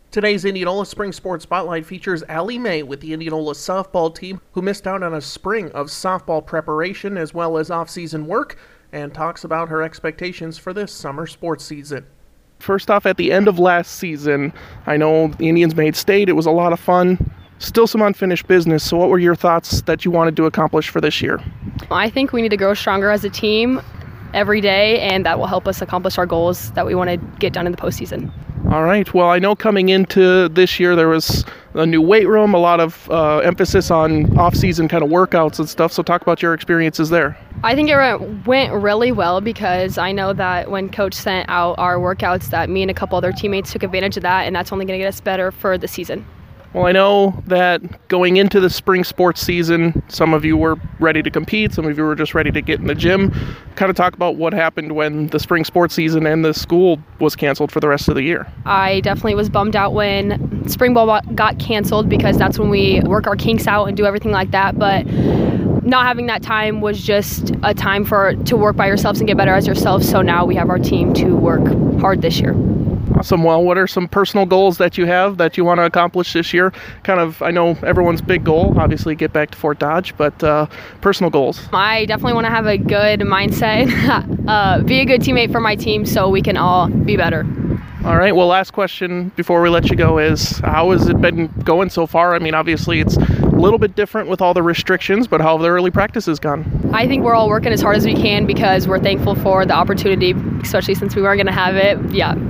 Today's Indianola Spring Sports Spotlight features Allie May with the Indianola softball team, who missed out on a spring of softball preparation as well as off-season work, and talks about her expectations for this summer sports season. First off, at the end of last season, I know the Indians made state. It was a lot of fun. Still some unfinished business. So what were your thoughts that you wanted to accomplish for this year? I think we need to grow stronger as a team every day, and that will help us accomplish our goals that we want to get done in the postseason. All right. Well, I know coming into this year there was a new weight room, a lot of emphasis on off-season kind of workouts and stuff. So talk about your experiences there. I think it went really well because I know that when Coach sent out our workouts that me and a couple other teammates took advantage of that, and that's only going to get us better for the season. Well, I know that going into the spring sports season, some of you were ready to compete, some of you were just ready to get in the gym. Kind of talk about what happened when the spring sports season and the school was canceled for the rest of the year. I definitely was bummed out when spring ball got canceled because that's when we work our kinks out and do everything like that. But not having that time was just a time to work by yourselves and get better as yourselves. So now we have our team to work hard this year. Awesome. Well, what are some personal goals that you have that you want to accomplish this year? I know everyone's big goal, obviously get back to Fort Dodge, but personal goals. I definitely want to have a good mindset, be a good teammate for my team so we can all be better. All right. Well, last question before we let you go is, how has it been going so far? I mean, obviously it's a little bit different with all the restrictions, but how have the early practices gone? I think we're all working as hard as we can because we're thankful for the opportunity, especially since we weren't going to have it. Yeah.